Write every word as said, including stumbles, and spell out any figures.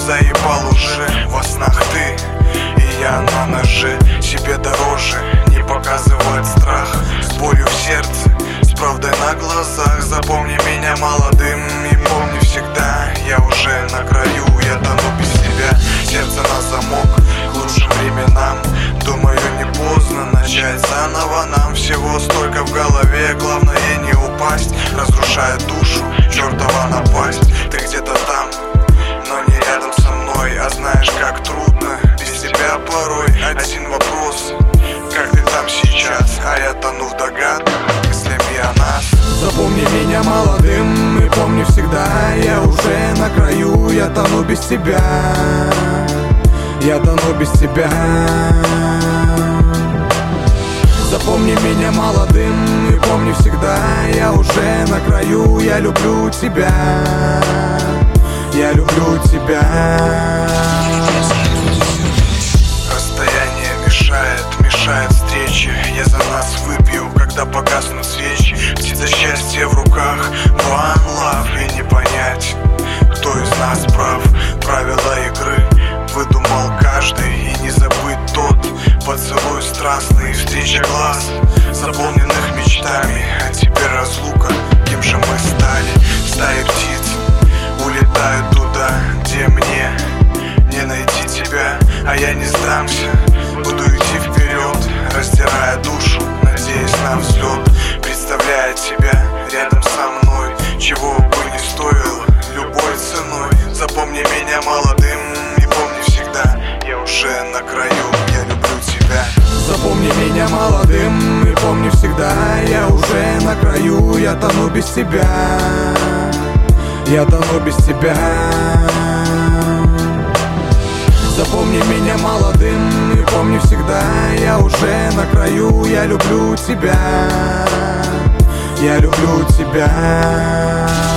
заебал уже во снах ты, и я на ноже. Себе дороже не показывать страх, с болью в сердце, с правдой на глазах. Запомни меня молодым и помни всегда, я уже на краю, я тону без тебя. Сердце на замок к лучшим временам, думаю, не поздно начать заново нам. Всего столько в голове, главное не упасть, разрушая душу, чертова напасть. Ты где-то там, но не рядом со мной, а знаешь, как трудно без тебя порой. Один вопрос, как ты там сейчас, а я тону в догадках, мыслями о нас. Запомни меня молодым и помни всегда, я уже на краю, я тону без тебя, я тону без тебя. Запомни меня молодым и помни всегда, я уже на краю, я люблю тебя, я люблю тебя. Расстояние мешает, мешает встречи, я за нас выпью, когда погаснут свечи. Птица счастья в руках, one love, и не понять, кто из нас прав. Правила игры выдумал каждый, и не забыть тот поцелуй страстный, встреча глаз, заполненных мечтами. А теперь разлука, кем же мы стали? Стаи птиц улетают туда, где мне не найти тебя. А я не сдамся, буду идти вперед, растирая душу, надеясь на взлет, представляя тебя рядом со мной, чего бы ни стоило, любой ценой. Запомни меня молодым и помни всегда, я уже на краю, я люблю тебя. Запомни меня молодым и помни всегда, я уже на краю, я тону без тебя, я тону без тебя. Запомни меня молодым и помни всегда, я уже на краю, я люблю тебя, я люблю тебя.